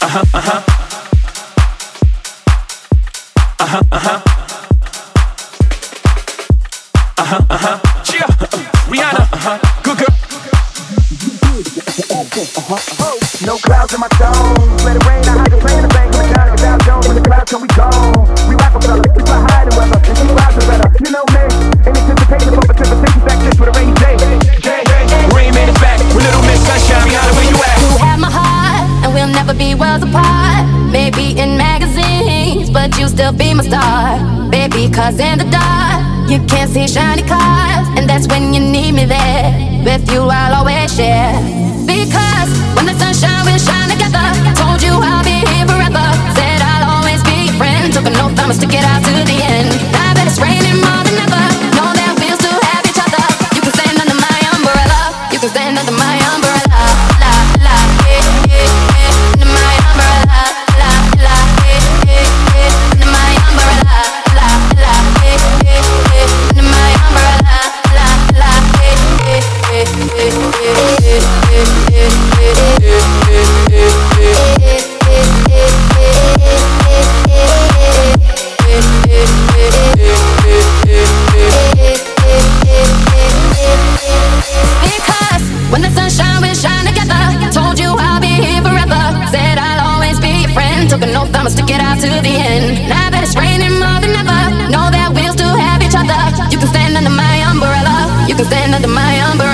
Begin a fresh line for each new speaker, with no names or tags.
Rihanna, good girl.
No clouds in my dome. Let it rain, I hide the plane, the bank, the Johnny, Dow Jones. When the clouds come, we gone. We rock them, fellas, we fly high in weather. And you clouds are better, you know me. In anticipation for precipitation, back this with a rainy day.
Rain Man is back with Little Miss Sunshine. Rihanna, where you at?
You have my heart, and we'll never be worlds apart. Maybe in magazines, but you still be my star. Baby, cause in the dark, you can't see shiny cars. And that's when you need me there. With you I'll always share. Because when the sunshine will shine together, told you I'll be here forever. Said I'll always be your friend. Took an oath, I'ma stick it out to the end. I bet it's raining more than ever. Know that we'll still have each other. You can stand under my umbrella. You can stand under my umbrella. La la, yeah, yeah, yeah. Under my umbrella. La la, yeah, yeah, yeah. Under my umbrella. La la, yeah, yeah, yeah. Under my umbrella. La la, yeah, yeah, yeah, yeah, because when the sunshine will shine together, told you I'll be here forever. Said I'll always be your friend. Took an oath, I'ma stick it out to the end. Now that it's raining more than ever, know that we'll still have each other. You can stand under my umbrella. You can stand under my umbrella.